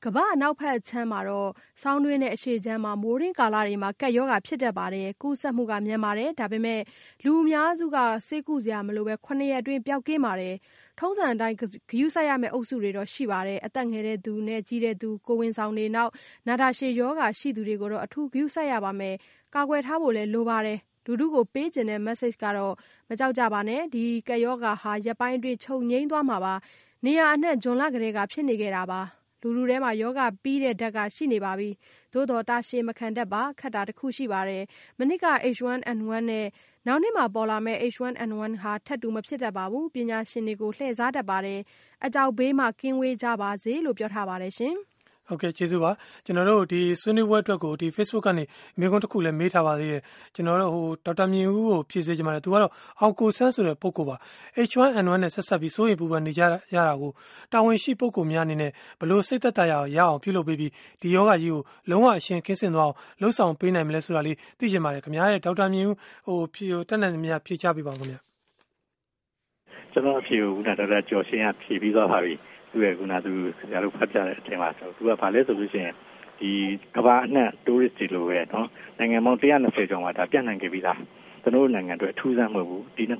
ကမ္ဘာအနောက်ဘက်ခြမ်းမှာတော့ဆောင်းတွင်းနဲ့အရှေ့ခြမ်းမှာမိုးရင်းကာလတွေမှာကပ်ရောဂါဖြစ်တတ်ပါတယ်။ကူးစက်မှုကမြန်ပါတယ်။ဒါပေမဲ့လူအများစုကဆေးကုစရာမလိုပဲ9 ရက်အတွင်းပျောက်ကင်းပါတယ်။ထုံးစံအတိုင်းဂရုစိုက်ရမယ့်အုပ်စုတွေတော့ရှိပါတယ်။အသက်ငယ်တဲ့သူနဲ့ကြီးတဲ့သူကိုဝင်ဆောင်တွေနောက်နာတာရှည်ရောဂါရှိသူတွေကိုတော့အထူးဂရုစိုက်ရပါမယ်။ကာကွယ်ထားဖို့လည်းလိုပါတယ်။လူထုကိုပေးချင်တဲ့ message ကတော့မကြောက်ကြပါနဲ့ဒီကပ်ရောဂါဟာရက်ပိုင်းအတွင်းချုပ်ငြိမ်းသွားမှာပါ။နေရာအနှံ့ဂျွန်လကလေးကဖြစ်နေခဲ့တာပါ။လူထုထဲမှာယောဂပြီးတဲ့ဓာတ်ကရှိနေပါပြီ။သို့တော်တာရှည်မခံတတ်ပါခက်တာတစ်ခုရှိပါတယ်။မနစ်က H1N1 နဲ့နောက်နှစ်မှာပေါ်လာမဲ့ H1N1 ဟာထပ်တူမဖြစ်တတ်ပါဘူး။ပညာရှင်တွေကိုလှည့်စားတတ်ပါတယ်။အကြောက်ဘေးမှကင်းဝေးကြပါစေလို့ပြောထားပါတယ်ရှင်။ဟုတ်ကဲ့ကျေးဇူးပါကျွန်တော်တို့ဒီဆွေးနွေးပွဲအတွက်ကိုဒီ Facebook ကနေမိကုန်းတစ်ခုလည်းမေးထားပါသေးတယ်ကျွန်တော်တို့ဒေါက်တာမြင့်ဦးကိုဖြည့်ဆည်းကြမှာလေသူကတော့အောင်ကိုဆန်းဆိုတဲ့ပုဂ္ဂိုလ်ပါ H1N1 နဲ့ဆက်ဆက်ပြီးစိုးရိမ်ပူပန်နေကြရတာကိုတာဝန်ရှိပုဂ္ဂိုလ်များအနေနဲ့ဘလို့စိတ်သက်သာရအောင်ပြုလုပ်ပေးပြီးဒီယောဂကြီးကိုလုံးဝအရှင်ကင်းစင်သွားအောင်လှုပ်ဆောင်ပေးနိုင်မလဲဆိုတာလေးသိချင်ပါတယ်ခင်ဗျာဒေါက်တာမြင့်ဦးတက်နိုင်မြတ်ဖြည့်ချပေးပါဦးခင်ဗျာကျွန်တော်အဖြေကိုခုနဒေါက်တာကျော်ရှင်းကဖြည့်ပြီးသွားပါပြီသူရဲ့ခုနသူဆရာတို့ဖတ်ပြတဲ့အချိန်မှာဆိုသူကဘာလဲဆိုလို့ရှိရင်ဒီကမ္ဘာအနှံ့ tourist တွေလိုပဲเนาะနိုင်ငံပေါင်း120ကျော်မှာဒါပြန့်နှံ့ခဲ့ပြီးသားကျွန်တော်တို့နိုင်ငံအတွက်အထူးဆန်းမဟုတ်ဘူးဒီ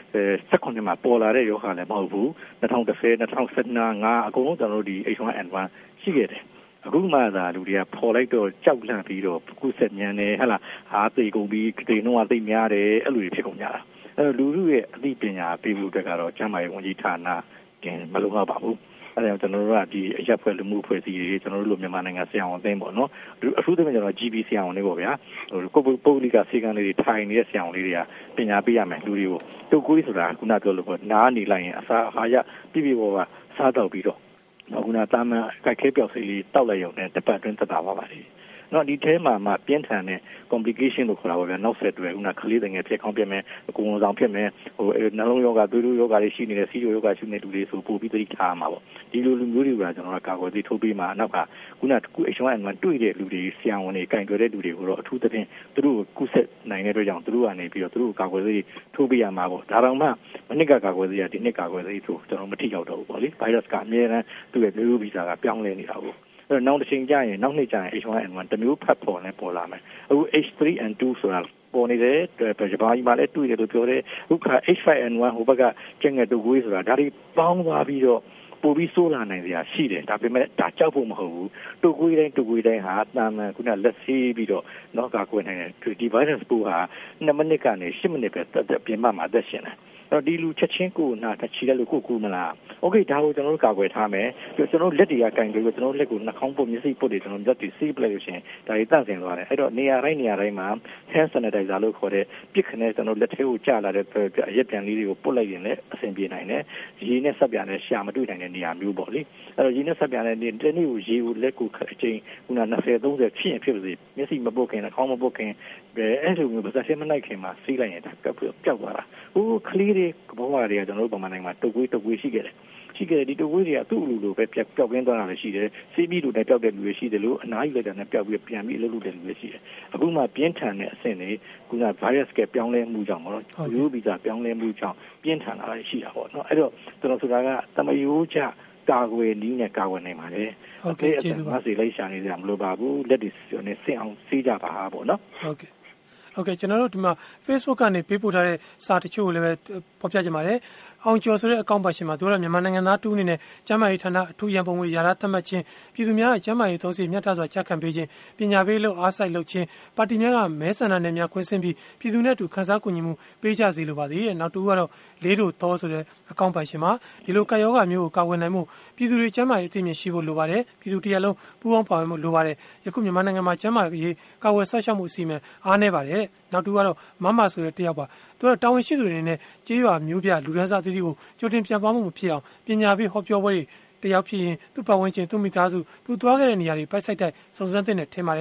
2019မှာပေါ်လာတဲ့ရောဂါလည်းမဟုတ်ဘူး2010 2015အကုန်လုံးကျွန်တော်တို့ဒီ H1N1 ရှိခဲ့တယ်အခုမှသာလူတွေကပေါ်လိုက်တော့ကြောက်လန့်ပြီးတော့ကုဆက်မြန်နေဟဲ့လားဟာသိကုန်ပြီးတိမ်နှုံးကသိများတယ်အဲ့လိုတွေဖြစ်ကုန်ကြတာအဲ့လူလူရဲ့အသိပညာပေးဖို့အတွက်ကတော့ကျန်းမာရေးဝန်ကြီးဌာနကမလုံလောက်ပါဘူးအဲ့ဒါကျွန်တော်တို့ကဒီအရက်ဖွဲ့လူမှုဖွဲ့စည်းတွေကျွန်တော်တို့လိုမြန်မာနိုင်ငံဆရာဝန်အသင်းပေါ့နော်အထူးသဖြင့်ကျွန်တော် GB ဆရာဝန်တွေပေါ့ဗျာပုဂ္ဂလိကစေကန်းလေးတွေထိုင်နေတဲ့ဆရာဝန်လေးတွေကပညာပေးရမယ်လူတွေကိုတုတ်ကွေးဆိုတာခုနပြောလို့ပေါ့နားနေလိုက်ရင်အစာအာဟာရပြည့်ပြည့်ဝဝစားတော့ပြီးတော့ခုနတာမန်ကြိုက်ခဲပြောက်စိလေးတောက်လိုက်ရုံနဲ့တစ်ပတ်အတွင်းသက်သာပါပါလိမ့်နော်ဒီထဲမှာမှပြင်းထန်တဲ့ complication လို့ခေါ်တာပါဗျာနောက်ဆက်တွဲခုနကလေးငယ်ဖြစ်ကောင်းပြမယ်အကူဝန်ဆောင်ဖြစ်မယ်နှလုံးရောဂါသွေးတိုးရောဂါတွေရှိနေတဲ့ဆီးချိုရောဂါရှိနေတဲ့လူတွေဆိုပို့ပြီးသတိထားမှာပေါ့ဒီလိုလူမျိုးတွေကကျွန်တော်ကကာကွယ်ဆေးထိုးပေးမှာနောက်ကခုနH1N1 တွေ့တဲ့လူတွေဆရာဝန်တွေကင်တွယ်တဲ့လူတွေကိုတော့အထူးသဖြင့်သူတို့ကိုကုသနိုင်တဲ့အတွက်ကြောင့်သူတို့ကနေပြီးတော့သူတို့ကာကွယ်ဆေးထိုးပေးရမှာပေါ့ဒါတော့မှမနစ်ကကာကွယ်ဆေးကဒီနှစ်ကာကွယ်ဆေးဆိုကျွန်တော်မထိရောက်တော့ဘူးပေါ့လေ virus ကအများနဲ့သူ့ရဲ့မျိုးဗီဇကပြောင်းလဲနေတာပေါ့နောက်တစ်ချိန်ကြာရင်နောက်နှစ်ကြာရင် H1N1 တမျိုးဖတ်ပေါ်နဲ့ပေါ်လာမယ်အခု H3N2 ဆိုတာပေါ်နေတယ်ဂျပန်မှာလည်းတွေ့တယ်လို့ပြောတယ်အခုခါ H5N1 ဟိုဘက်ကကျငယ်တူကွေးဆိုတာဒါတွေပေါင်းသွားပြီးတော့ပို့ပြီးဆိုးလာနိုင်စရာရှိတယ်ဒါပေမဲ့ဒါကြောက်ဖို့မဟုတ်ဘူးတူကွေးတိုင်းဟာတာမန်ခုနလက်ဆေးပြီးတော့နောက်ကာကွယ်နိုင်တယ်ဒီ virus ပိုးဟာ2မိနစ်ကနေ10မိနစ်ပဲပြင်ပမှာအသက်ရှင်တယ်တော့ဒီလူချက်ချင်းကိုနာတချီတယ်လို့ကိုမလားโอเคဒါကိုကျွန်တော်တို့ကာကွယ်ထားမယ်ပြီးကျွန်တော်တို့လက်တွေကကင်ပြီးတော့ကျွန်တော်တို့လက်ကိုနှာခေါင်းပုတ်မျက်စိပုတ်တွေကျွန်တော်လက်တွေဆေးပလိုက်လို့ရှင်ဒါတွေတန့်စင်သွားတယ်အဲ့တော့နေရာတိုင်းမှာ hand sanitizer လို့ခေါ်တဲ့ပြစ်ခနဲ့ကျွန်တော်လက်ထဲကိုကျလာတဲ့အရက်ပြန်လေးတွေကိုပုတ်လိုက်ရင်လည်းအဆင်ပြေနိုင်တယ်ရေနဲ့ဆက်ပြန်နဲ့ရှာမတွေ့နိုင်တဲ့နေရာမျိုးပေါ့လေအဲ့တော့ရေနဲ့ဆက်ပြန်တဲ့နေ့တနေ့ကိုရေကိုလက်ကိုအချိန်ခုန20 30ဖြစ်ရင်ဖြစ်ပါစေမျက်စိမပုတ်ခင်နှာခေါင်းမပုတ်ခင်အဲ့လိုမျိုးပါစက်မနိုင်ခင်မှာဆေးလိုက်ရင်ဒါပျောက်သွားတာဟိုကလေးတွေကဘောဝါတွေကကျွန်တော်တို့ဗမာနိုင်ငံမှာတုတ်ကွေးရှိခဲ့တယ်ဒီတုတ်ကွေးတွေကသူ့အလိုလိုပဲပျောက်ကင်းသွားတာလည်းရှိတယ်ဆေးပြီးလို့နဲ့ပျောက်တဲ့လူတွေရှိတယ်လို့အနားယူလိုက်တာနဲ့ပျောက်ပြီးပြန်ပြီးအလုပ်လုပ်တဲ့လူတွေရှိတယ်အခုမှပြင်းထန်တဲ့အဆင့်တွေခုန virus ကပြောင်းလဲမှုကြောင့်ပေါ့နော်ရိုးဗီဇပြောင်းလဲမှုကြောင့်ပြင်းထန်လာတာရှိတာပေါ့နော်အဲ့တော့ကျွန်တော်ဆိုတာကတမယိုးချကာကွယ်နည်းနဲ့ကာကွယ်နိုင်ပါတယ်ဟုတ်ကဲ့ကျေးဇူးပါဆေးလိုက်ရှာနေကြမလို့ပါဘူးလက်တွေနဲ့ဆင့်အောင်ဆေးကြပါပေါ့နော်ဟုတ်ကဲ့ကျွန်တော်တို့ဒီမှာ Facebook ကနေပေးပို့ထားတဲ့စာတချို့ကိုလည်းဖော်ပြကြပါတယ်အောင်ကျော်ဆိုတဲ့အကောင့်ပါရှင်မှာတို့ကမြန်မာနိုင်ငံသားတူးအနေနဲ့ကျန်းမာရေးဌာနအထူးရန်ပုံငွေရာသတ်မှတ်ခြင်းပြည်သူများရဲ့ကျန်းမာရေးသုံးစီမြတ်တာစွာကြက်ခံပေးခြင်းပညာပေးလို့အားစိုက်လုပ်ခြင်းပါတီများကမဲဆန္ဒနယ်များခွင့်ဆင်းပြီးပြည်သူနဲ့အတူခန်းစားကူညီမှုပေးကြစေလိုပါသေးတယ်နောက်တူကတော့လေးတို့သောဆိုတဲ့အကောင့်ပါရှင်မှာဒီလိုကာယောဂါမျိုးကိုကာကွယ်နိုင်မှုပြည်သူတွေကျန်းမာရေးအသိဉာဏ်ရှိဖို့လိုပါတယ်ပြည်သူတရက်လုံးပူးပေါင်းပါဝင်မှုလိုပါတယ်ယခုမြန်မာနိုင်ငံမှာကျန်းမာရေးကာကွယ်ဆောက်ရှောက်မှုအစီအမံအားနည်းပါတယ်နောက်တူကတော့မမဆိုတဲ့တယောက်ပါသူကတာဝန်ရှိသူတွေနဲ့ကြေးရွာမျိုးပြလူဒန်းစားအသီးသီးကိုကြိုတင်ပြန်ပွားမှုမဖြစ်အောင်ပညာပေးဟောပြောပွဲတွေတယောက်ဖြစ်ရင်သူ့ပတ်ဝန်းကျင်သူ့မိသားစုသူသွားခဲ့တဲ့နေရာတွေပိုက်ဆိုင်တိုက်စုံစမ်းတဲ့နဲ့ထင်ပါတယ်တဲ့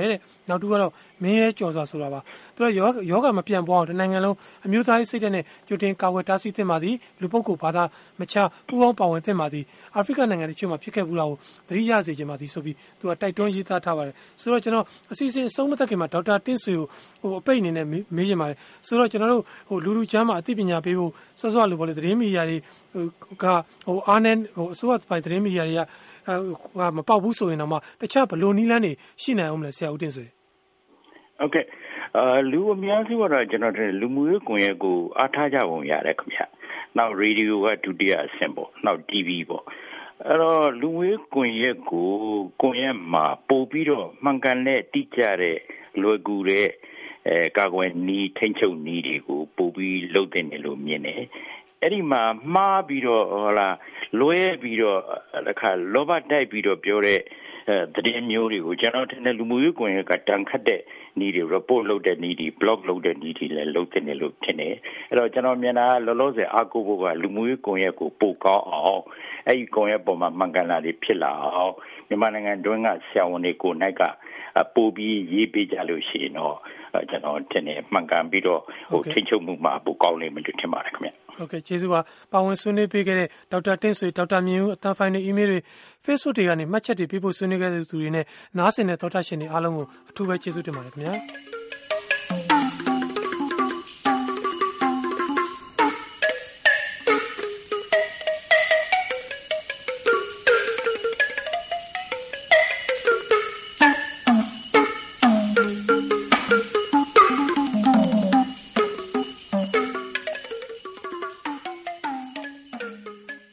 နောက်တစ်ခုကတော့မင်းရဲကြော်စွာဆိုတာပါသူကယောဂမပြန့်ပွားအောင်တနိုင်ငံလုံးအမျိုးသားရေးစိတ်ဓာတ်နဲ့ကြိုတင်ကာကွယ်တားဆီးသင့်ပါသည်လူပုဂ္ဂိုလ်ဘာသာမခြားပူးပေါင်းပါဝင်သင့်ပါသည်အာဖရိကနိုင်ငံတချို့မှာဖြစ်ခဲ့ဘူးတာကိုသတိရစေချင်ပါသည်ဆိုပြီးသူကတိုက်တွန်းရေးသားထားပါတယ်ဆိုတော့ကျွန်တော်အစီအစဉ်အဆုံးမသက်ခင်မှာဒေါက်တာတင့်ဆွေကိုအပိတ်အနေနဲ့မေးချင်ပါတယ်ဆိုတော့ကျွန်တော်တို့လူချမ်းမှာအသိပညာပေးဖို့စောစောလိုပေါ့လေသတင်းမီဒီယာတွေကအားနဲ့အစိုးရပိုင်းသတင်းမီဒီယာတွေကမပေါက်ဘူးဆိုရင်တော့မှတခြားဘလို့နီးလန်းနေရှိနိုင်အောင်မလဲဆရာဦးတင်ဆွေဟုတ်ကဲ့လူအများစုကတော့ကျွန်တော်တို့လူမှုရေးကွန်ရက်ကိုအားထားကြပုံရတယ်ခင်ဗျနောက်ရေဒီယိုကဒုတိယအဆင့်ပေါ့နောက် TV ပေါ့အဲ့တော့လူမှုရေးကွန်ရက်ကိုကွန်ရက်မှာပို့ပြီးတော့မှန်ကန်တဲ့တိကျတဲ့လွယ်ကူတဲ့ကာကွယ်နည်းထိန်းချုပ်နည်းတွေကိုပို့ပြီးလုပ်တဲ့နယ်လို့မြင်တယ်အဲ့ဒီမှာမှားပြီးတော့လွဲပြီးတော့တခါလောဘတိုက်ပြီးတော့ပြောတဲ့သတင်းမျိုးတွေကိုကျွန်တော်ထင်တယ်လူမှုရေးကွန်ရက်ကတန်ခတ်တဲ့နည်းတွေ report လုပ်တဲ့နည်းတွေ blog လုပ်တဲ့နည်းတွေလည်းလုပ်တဲ့လို့ထင်တယ်အဲ့တော့ကျွန်တော်မြင်တာလောလောဆယ်အားကိုးဖို့ကလူမှုရေးကွန်ရက်ကိုပို့ကောင်းအောင်အဲ့ဒီကွန်ရက်ပေါ်မှာမှန်ကန်လာတွေဖြစ်လာအောင်မြန်မာနိုင်ငံတွင်းကဆရာဝန်တွေကိုနိုင်ကပို့ပြီးရေးပေးကြလို့ရှိရင်တော့ကျွန်တော်ထင်တယ်မှန်ကန်ပြီးတော့ထိချုပ်မှုမှာပိုကောင်းလိမ့်မယ်လို့ထင်ပါတယ်ခင်ဗျဟုတ်ကဲ့ကျေးဇူးပါပါဝင်ဆွေးနွေးပေးခဲ့တဲ့ဒေါက်တာတင့်ဆွေဒေါက်တာမြင့်ဦးအတန်းဖိုင်နယ်အီးမေးလ်တွေ Facebook တွေကနေမှတ်ချက်တွေပေးဖို့ဆွေးနွေးခဲ့တဲ့သူတွေနဲ့နားဆင်တဲ့သောတာရှင်တွေအားလုံးကိုအထူးပဲကျေးဇူးတင်ပါတယ်ခင်ဗျာ